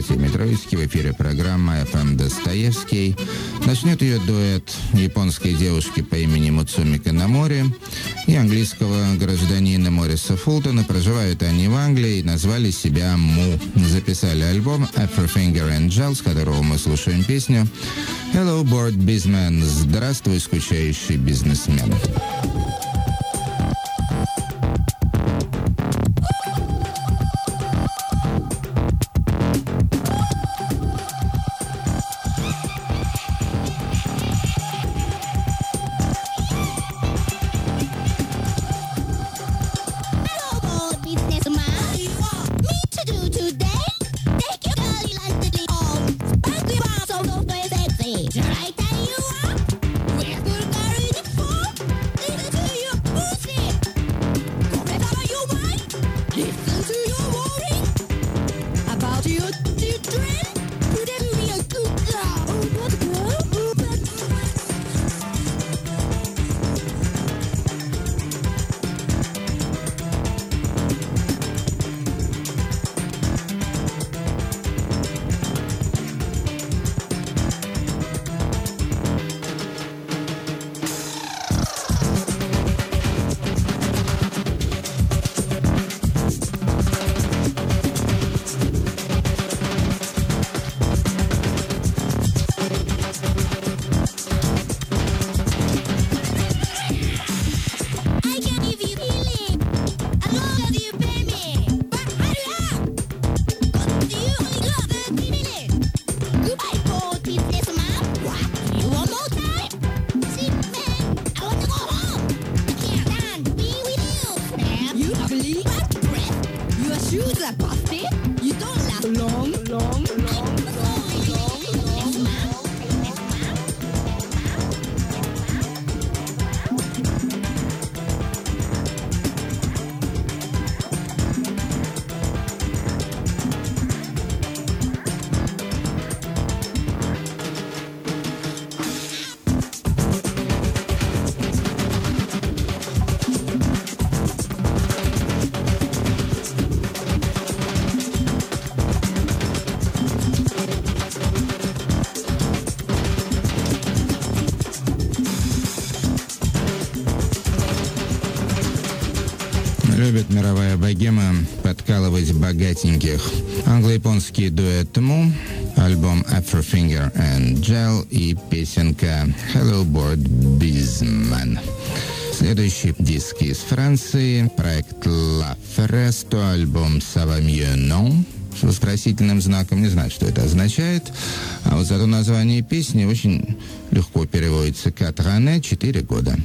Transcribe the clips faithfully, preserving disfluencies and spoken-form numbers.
Артемий Троицкий, в эфире программа эф эм Достоевский. Начнет ее дуэт японской девушки по имени Муцуми Канамори и английского гражданина Мориса Фултона. Проживают они в Англии и назвали себя Му. Записали альбом Everfinger and Gel, с которого мы слушаем песню Hello Bored Businessman. Здравствуй, скучающий бизнесмен. Любит мировая богема подкалывать богатеньких. Англо-японский дуэт Му, альбом Everfinger and Gel и песенка Hello Bored Businessman. Следующий диск из Франции, проект La Feresto, альбом Ça va mieux, non? С вопросительным знаком, не знаю, что это означает. А вот зато название песни очень легко переводится «Quatre années», четыре года.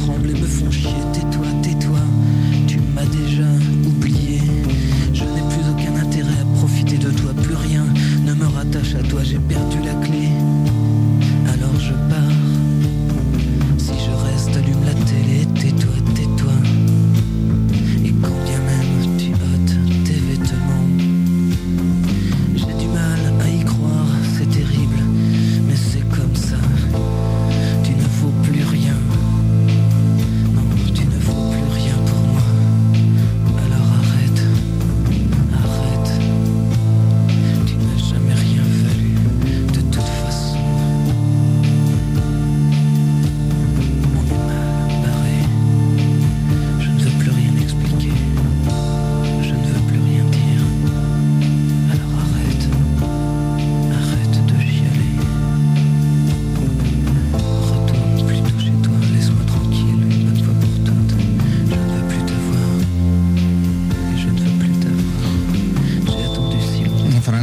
Tais-toi, tais-toi, tu m'as déjà oublié. Je n'ai plus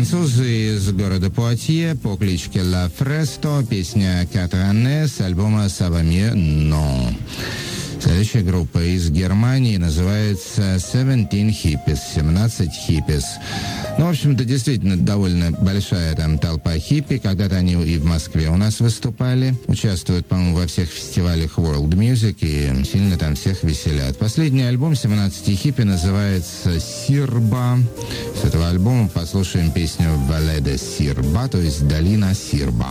Французы из города Пуатье по кличке Ла Фресто, песня «Катранне» с альбома «Савамье Но». Следующая группа из Германии называется «Seventeen Hippies», «семнадцать хиппис». Ну, в общем-то, действительно довольно большая там толпа хиппи. Когда-то они и в Москве у нас выступали. Участвуют, по-моему, во всех фестивалях World Music и сильно там всех веселят. Последний альбом «семнадцать хиппи» называется «Сирба». С этого альбома послушаем песню «Вале де Сирба», то есть «Долина Сирба».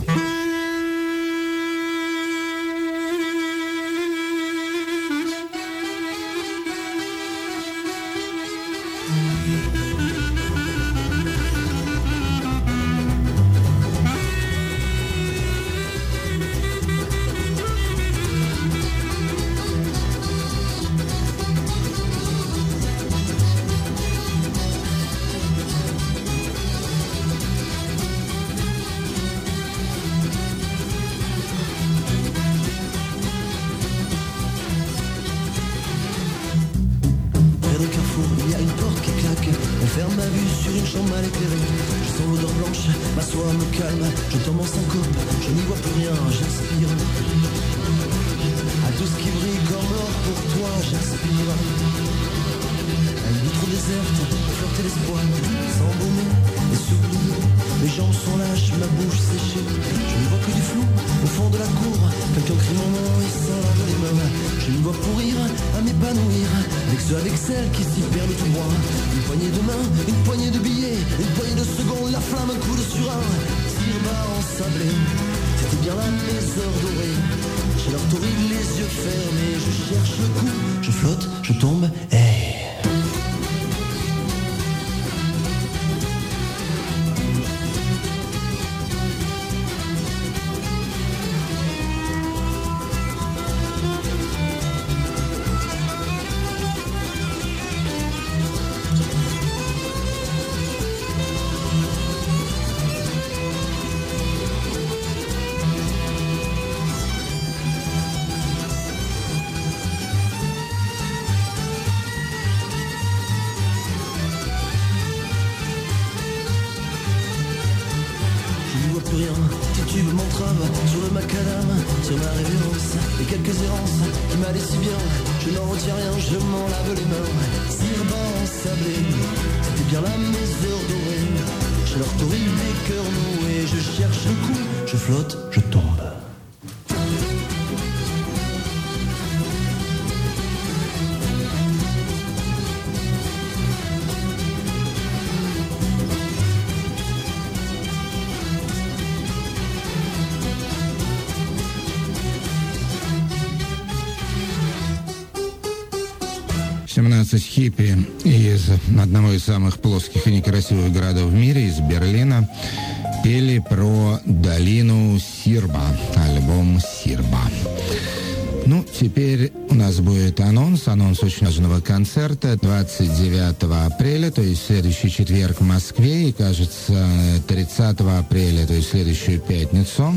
семнадцать хиппи из одного из самых плоских и некрасивых городов в мире, из Берлина, пели про долину Сирба, альбом «Сирба». Ну, теперь у нас будет анонс, анонс очень важного концерта двадцать девятого апреля, то есть следующий четверг в Москве, и, кажется, тридцатого апреля, то есть следующую пятницу,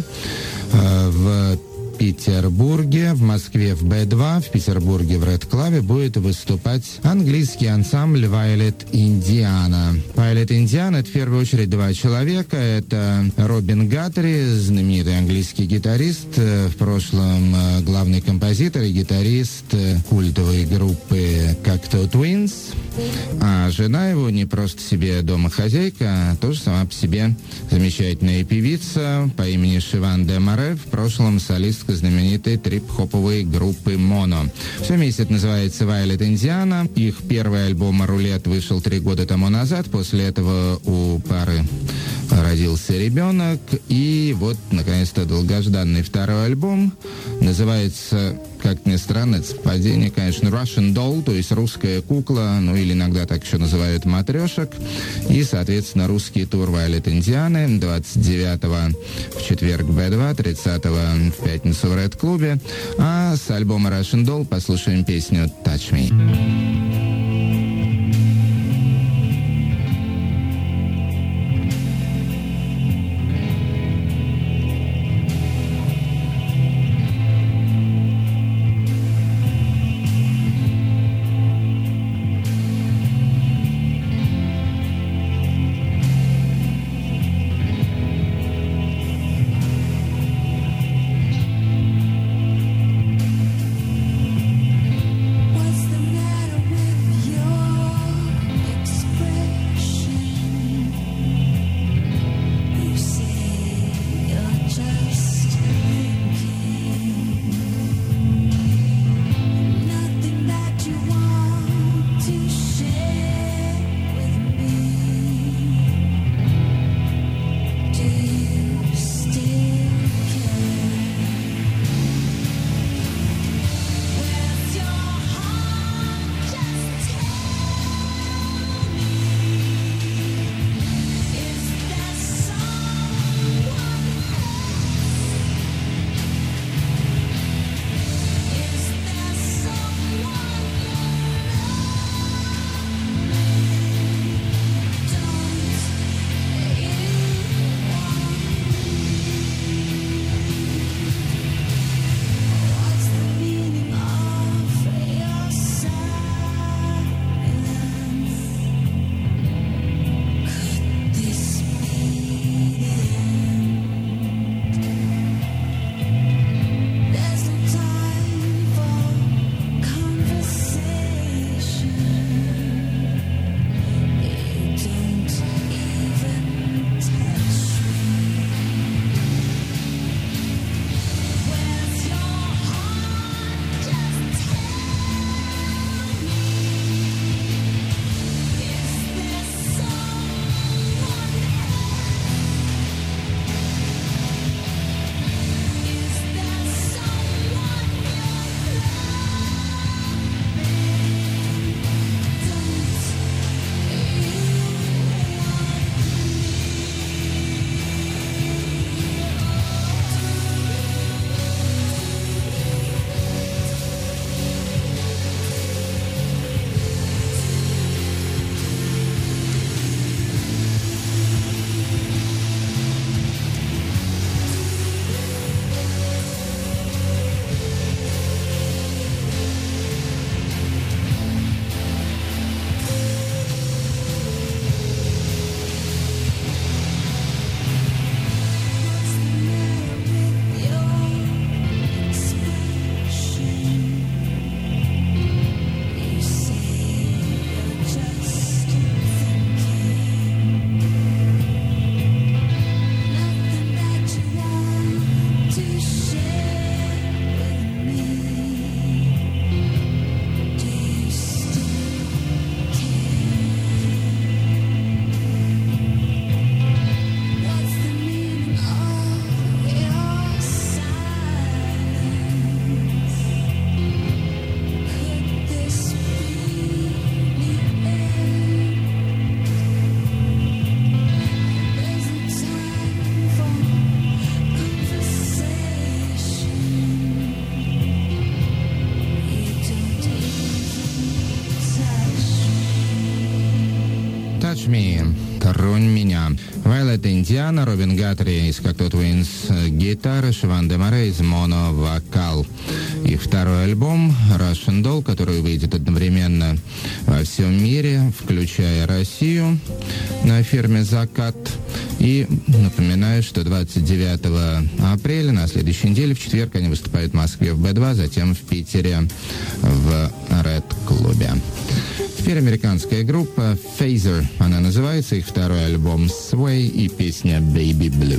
в Петербурге, в Москве в бэ два, в Петербурге в Ред Клабе будет выступать английский ансамбль Violet Indiana. Violet Indiana — это в первую очередь два человека. Это Робин Гаттери, знаменитый английский гитарист, в прошлом главный композитор и гитарист культовой группы Cocteau Twins. А жена его не просто себе домохозяйка, а тоже сама по себе замечательная певица по имени Шиван де Море, в прошлом солистка знаменитой трип-хоповой группы Моно. Все вместе это называется Violet Indiana. Их первый альбом «Рулет» вышел три года тому назад. После этого у пары родился ребенок. И вот, наконец-то, долгожданный второй альбом. Называется, как ни странно, это совпадение, конечно, Russian Doll, то есть русская кукла, ну или иногда так еще называют матрешек. И, соответственно, русский тур Violet Indiana двадцать девятого в четверг в бэ два, тридцатого в пятницу в Ред Клубе. А с альбома Russian Doll послушаем песню «Touch Me». Touch Me, Тронь меня. Violet Indiana, Робин Гатри из Cocteau Twins гитара, Шиван де Море из Моно вокал. Их второй альбом Russian Doll, который выйдет одновременно во всем мире, включая Россию, на фирме «Закат». И напоминаю, что двадцать девятого апреля, на следующей неделе, в четверг, они выступают в Москве в Бэ два, затем в Питере в Ред-клубе. Теперь американская группа Phaser, она называется, их второй альбом Sway и песня Baby Blue.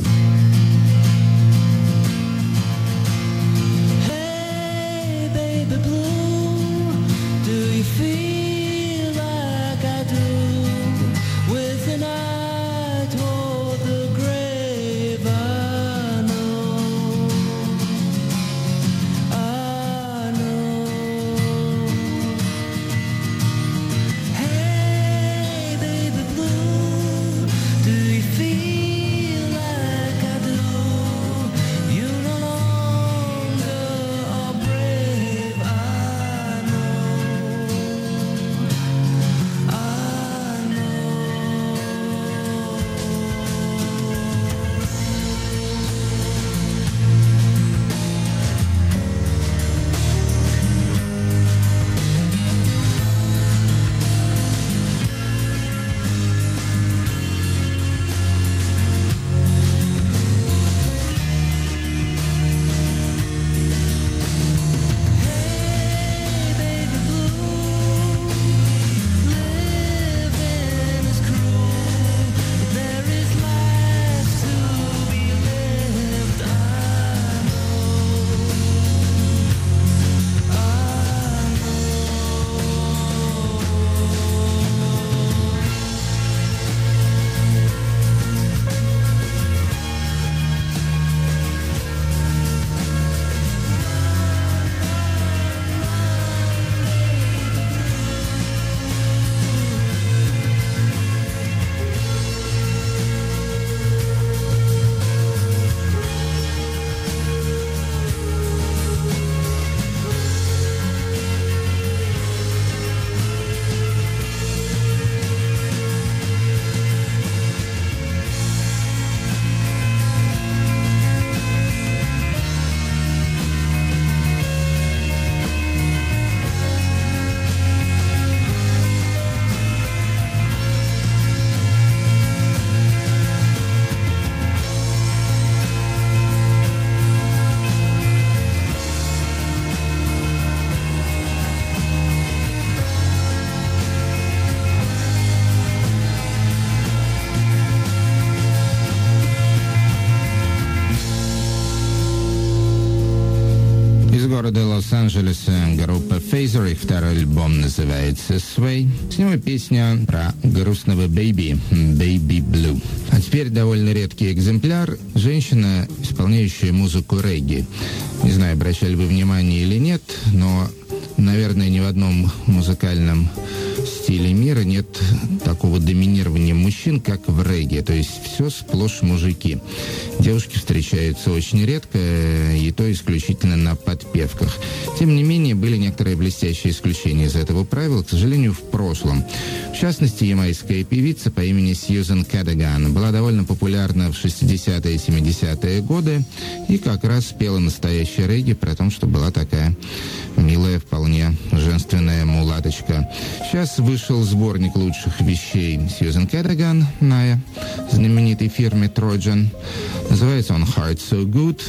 Города Лос-Анджелеса группа Phaser, их второй альбом называется Sway. С него песня про грустного бэйби, Baby Blue. А теперь довольно редкий экземпляр. Женщина, исполняющая музыку регги. Не знаю, обращали вы внимание или нет, но, наверное, ни в одном музыкальном стиле мира нет такого доминирования мужчин, как в регги. То есть все сплошь мужики. Девушки встречаются очень редко, и то исключительно на подпевках. Тем не менее, были некоторые блестящие исключения из этого правила, к сожалению, в прошлом. В частности, ямайская певица по имени Сьюзен Кадаган была довольно популярна в шестидесятые и семидесятые годы и как раз пела настоящий регги, при том, что была такая милая, вполне женственная мулаточка. Сейчас вышел сборник лучших вещей Сьюзен Кадаган на знаменитой фирме Trojan. Называется он Heart So Good.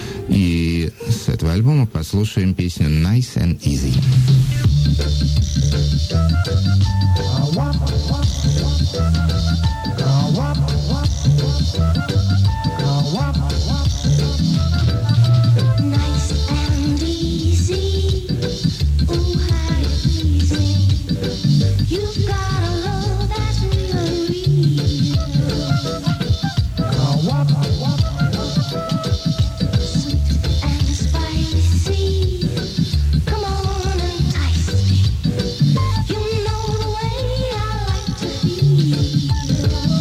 И с этого альбома послушаем песню Nice and Easy. You know the way I like to feel.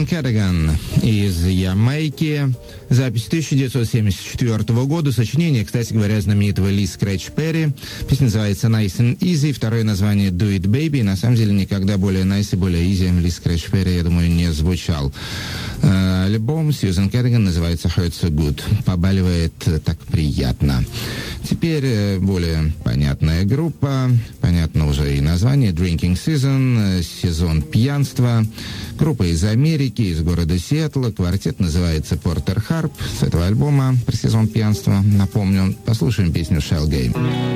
Cadogan из Ямайки. Запись тысяча девятьсот семьдесят четвёртого года. Сочинение, кстати говоря, знаменитого Ли Скрэч Перри. Песня называется Nice and Easy. Второе название Do It Baby. На самом деле никогда более nice и более easy Ли Скрэч Перри, я думаю, не звучал. Э, альбом Сьюзен Cadogan называется Hurt So Good. Побаливает так приятно. Теперь э, более понятная группа. Понятно уже и название. Drinking Season. Сезон пьянства. Группа из Америки, из города Сиэтла. Квартет называется Porter Harp. С этого альбома про сезон пьянства, напомню, послушаем песню Shell Game.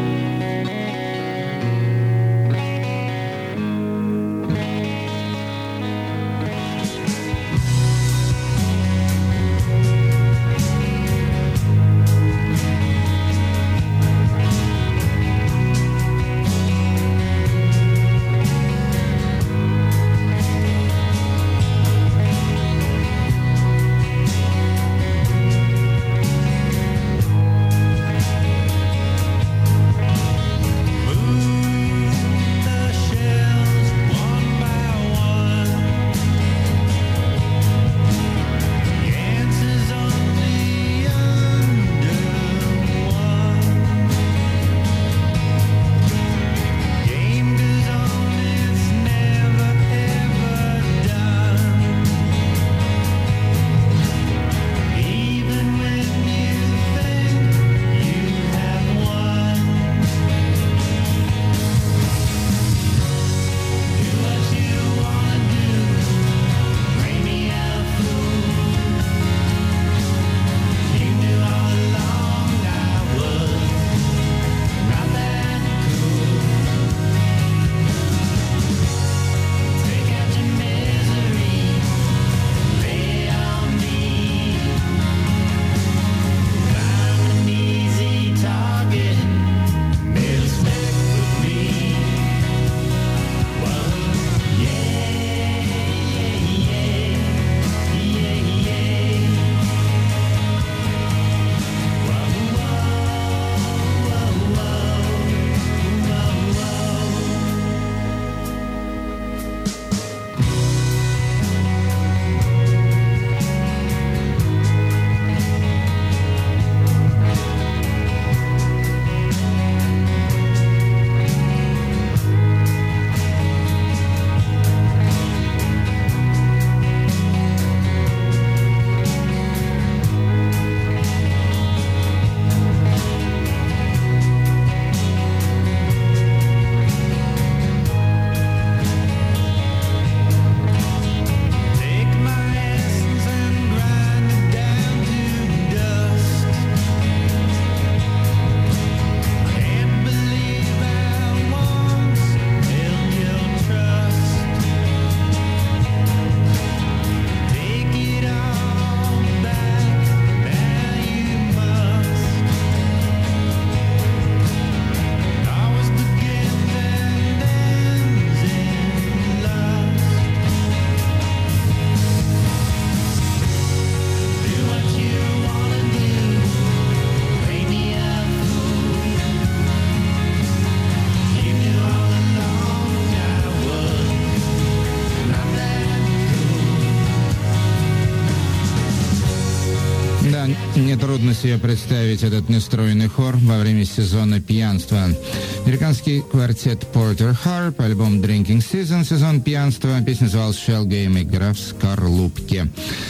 Нетрудно себе представить этот нестройный хор во время сезона пьянства. Американский квартет Porter Harp, альбом Drinking Season, сезон пьянства. Песня называлась Shell Game, игра в скорлупке.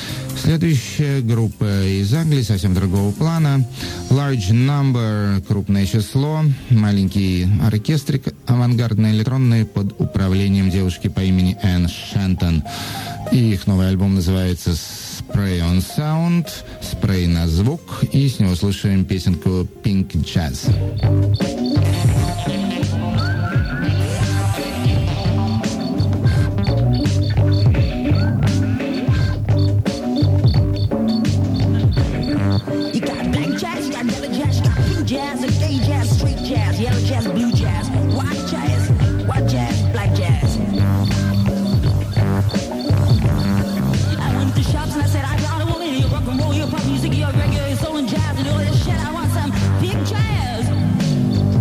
Следующая группа из Англии, совсем другого плана. Large Number, крупное число. Маленький оркестрик, авангардный электронный под управлением девушки по имени Энн Шентон. И их новый альбом называется Spray on Sound, спрей на звук. И с него слушаем песенку Pink Jazz. Music, you're regular, soul and jazz, and all that shit. I want some big jazz.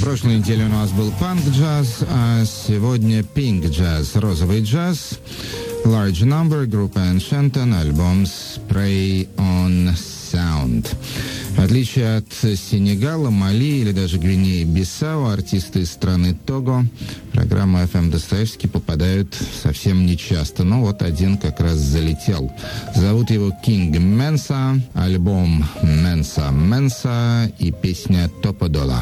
прошлой неделе у нас был панк-джаз, а сегодня пинк-джаз, розовый джаз. Large Number, группа Enchanton, альбом Spray on Sound. В отличие от Сенегала, Мали или даже Гвинеи-Бисау, артисты из страны Того в программу эф эм Достоевский попадают совсем нечасто. Но вот один как раз залетел. Зовут его King Mensa, альбом Mensa Mensa и песня Топодола.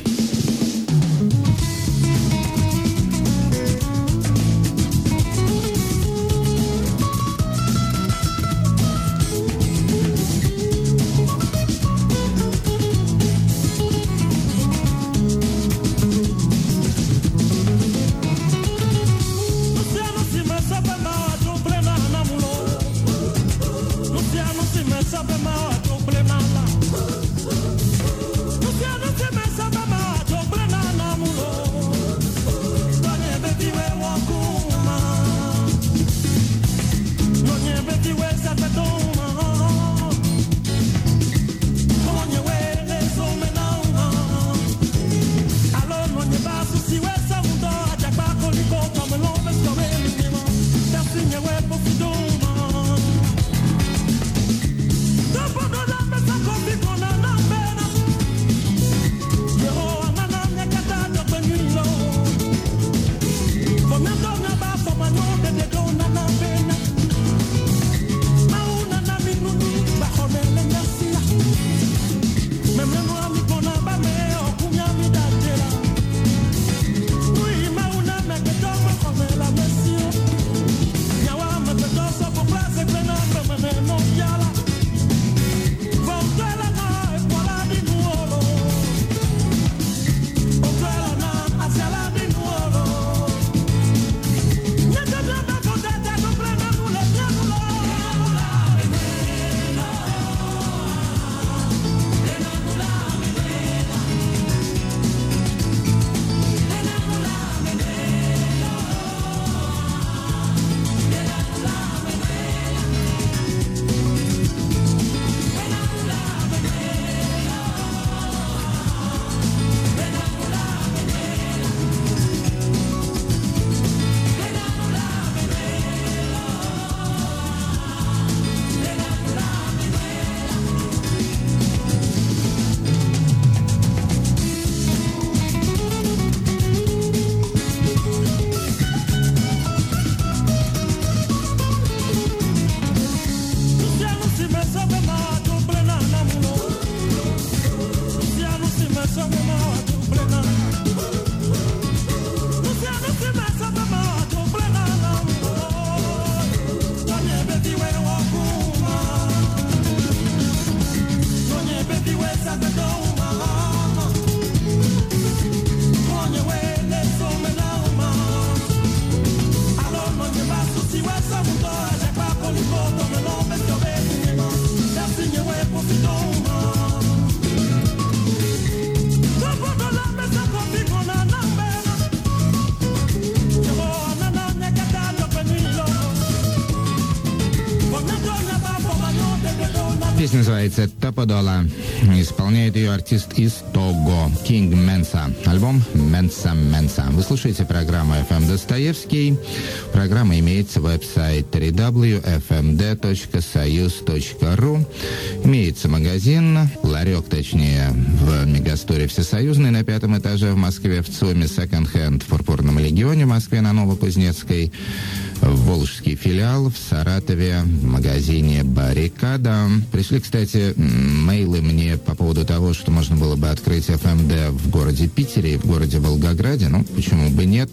Песня называется «Топодола». Исполняет ее артист из Того, King Mensa. Альбом Mensa Mensa. Вы слушаете программу эф эм Достоевский. Программа имеется веб-сайт дабл ю дабл ю дабл ю точка эф эм дэ точка союз точка ру. Имеется магазин, ларек, точнее, в Мегасторе Всесоюзный на пятом этаже в Москве, в ЦОМе Second Hand в Пурпурном легионе в Москве на Новокузнецкой. Волжский филиал в Саратове в магазине «Баррикада». Пришли, кстати, мейлы мне по поводу того, что можно было бы открыть эф эм дэ в городе Питере и в городе Волгограде. Ну, почему бы нет?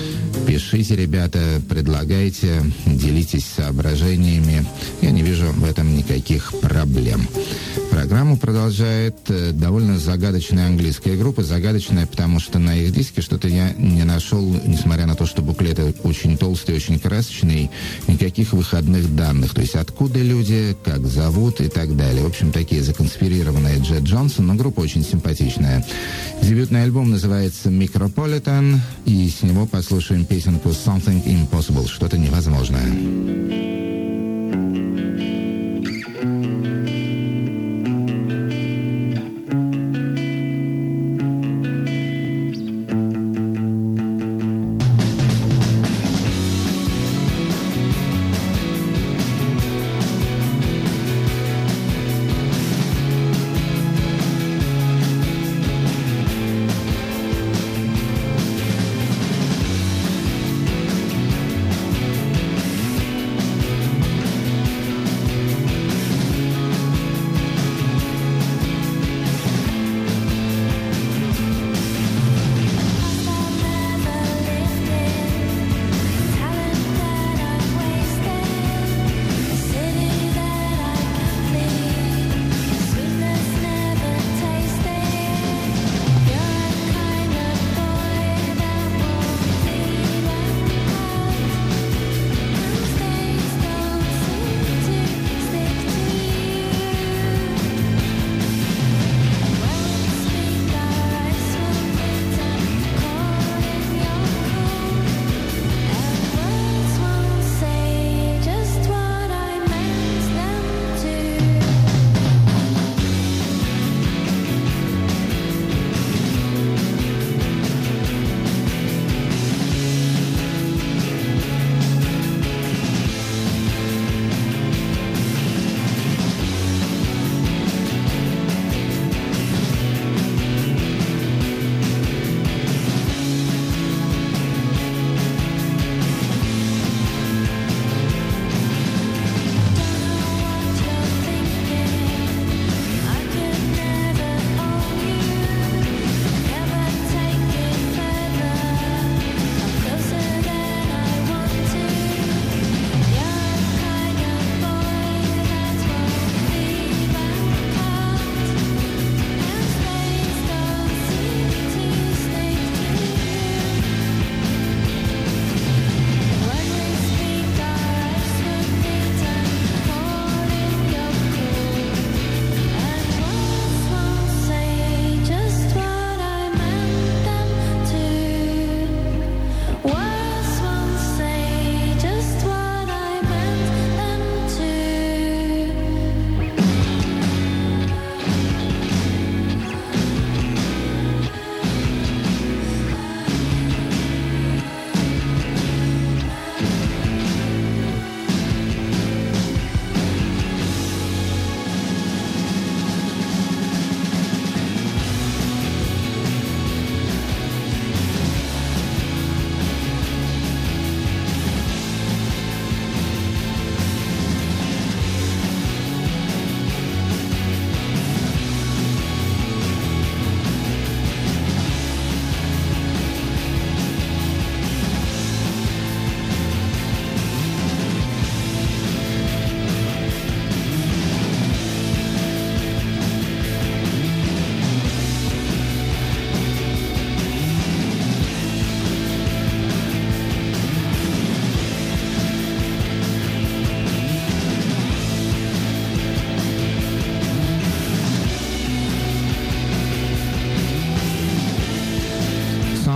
Пишите, ребята, предлагайте, делитесь соображениями. Я не вижу в этом никаких проблем. Программу продолжает довольно загадочная английская группа. Загадочная, потому что на их диске что-то я не нашел, несмотря на то, что буклеты очень толстые, очень красочные, никаких выходных данных. То есть откуда люди, как зовут и так далее. В общем, такие законспирированные Джет Джонсон, но группа очень симпатичная. Дебютный альбом называется «Micropolitan», и с него послушаем песенку «Something Impossible», что-то невозможное.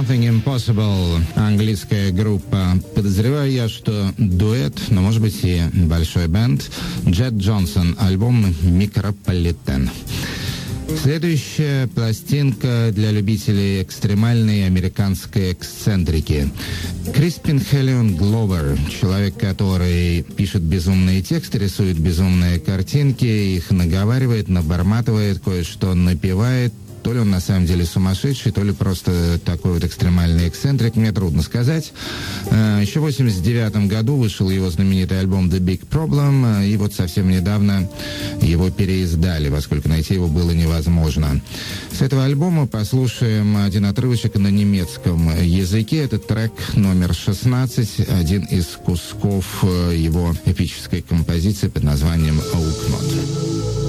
Something Impossible. Английская группа. Подозреваю я, что дуэт, но может быть и большой бенд. Джет Джонсон. Альбом «Микрополитен». Следующая пластинка для любителей экстремальной американской эксцентрики. Криспин Хелион Гловер, человек, который пишет безумные тексты, рисует безумные картинки, их наговаривает, наборматывает, кое-что напевает. То ли он на самом деле сумасшедший, то ли просто такой вот экстремальный эксцентрик, мне трудно сказать. Еще в восемьдесят девятом году вышел его знаменитый альбом «The Big Problem», и вот совсем недавно его переиздали, поскольку найти его было невозможно. С этого альбома послушаем один отрывочек на немецком языке. Это трек номер шестнадцать, один из кусков его эпической композиции под названием «Oakmont».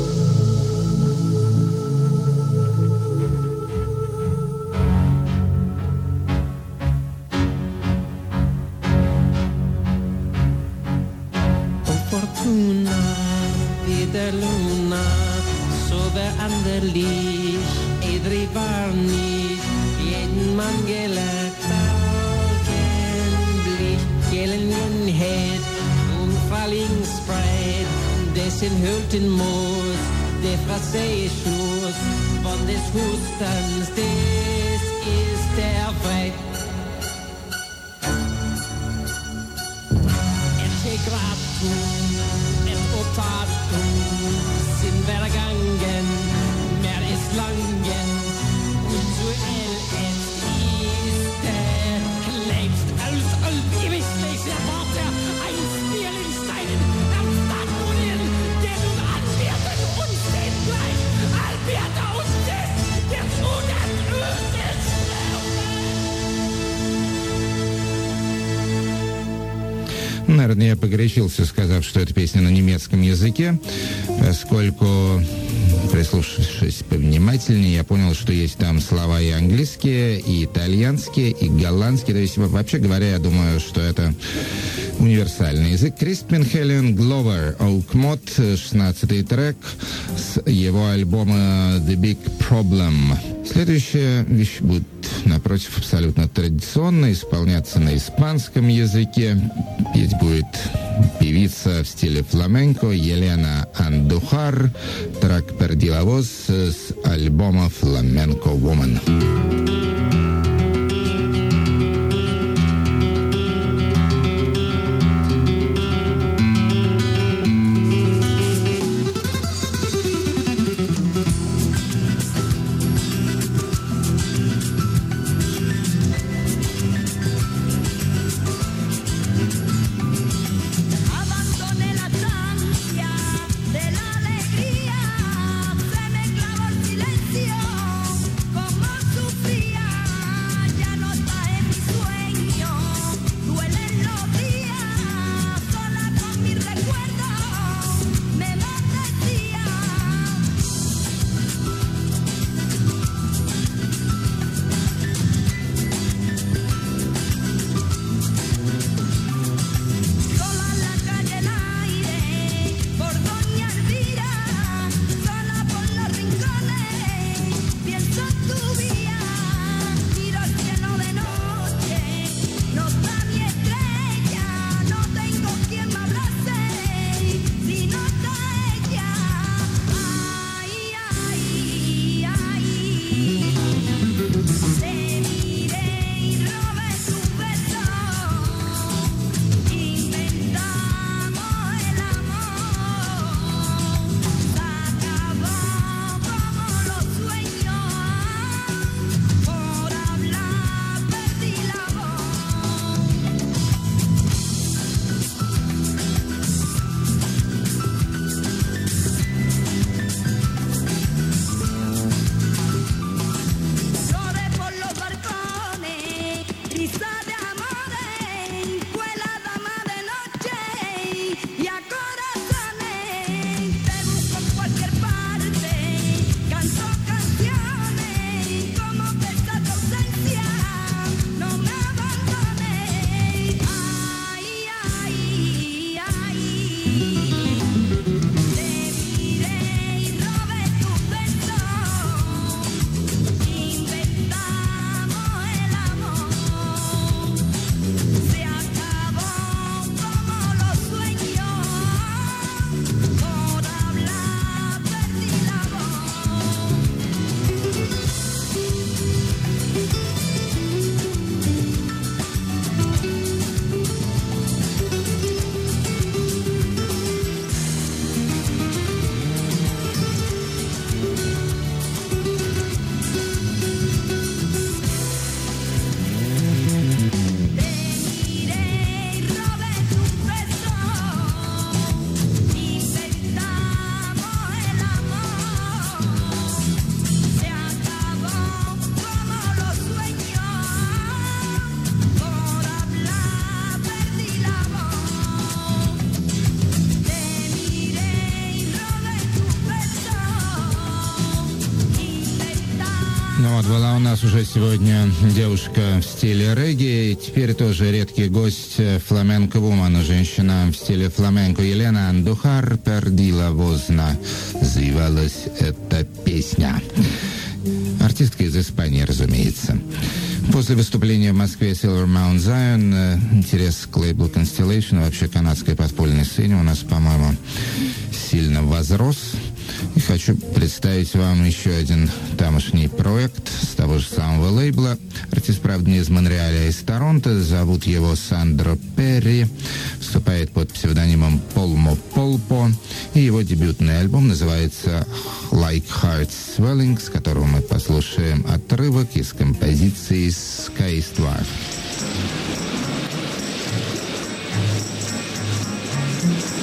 Sin hulten mos, det fra sig slås, von des Hustens, des ist der Fred. Integratum, et optatum, sin hverdagen, mer ist langen, usuell et iste, längst als allbewislich der Vater, ein Spiel in Steinen, am Stadtmodell, der nun anwerten uns den gleich, Albert aus des, der zu den Öden Наверное, я погорячился, сказав, что это песня на немецком языке, поскольку, прислушавшись повнимательнее, я понял, что есть там слова и английские, и итальянские, и голландские. То есть, вообще говоря, я думаю, что это универсальный язык. Криспин Хелион Гловер, «Oakmont», шестнадцатый трек с его альбома «The Big Problem». Следующая вещь будет, напротив, абсолютно традиционно, исполняться на испанском языке. Петь будет певица в стиле фламенко Елена Андухар. Трек «Perdi la voz» с альбома «Flamenco Woman». Se me clavó el silencio, como sufría. Ну вот, была у нас уже сегодня девушка в стиле регги, и теперь тоже редкий гость фламенко-вумен, женщина в стиле фламенко Елена Андухар, «Пердила возна», называлась эта песня. Артистка из Испании, разумеется. После выступления в Москве Silver Mount Zion интерес к лейблу Constellation, вообще канадской подпольной сцене у нас, по-моему, сильно возрос. И хочу представить вам еще один тамошний проект с того же самого лейбла. Артист, правда, не из Монреаля, а из Торонто. Зовут его Сандро Перри. Выступает под псевдонимом Полмо Полпо. И его дебютный альбом называется Like Heart Swelling, с которого мы послушаем отрывок из композиции Sky is Dwarf.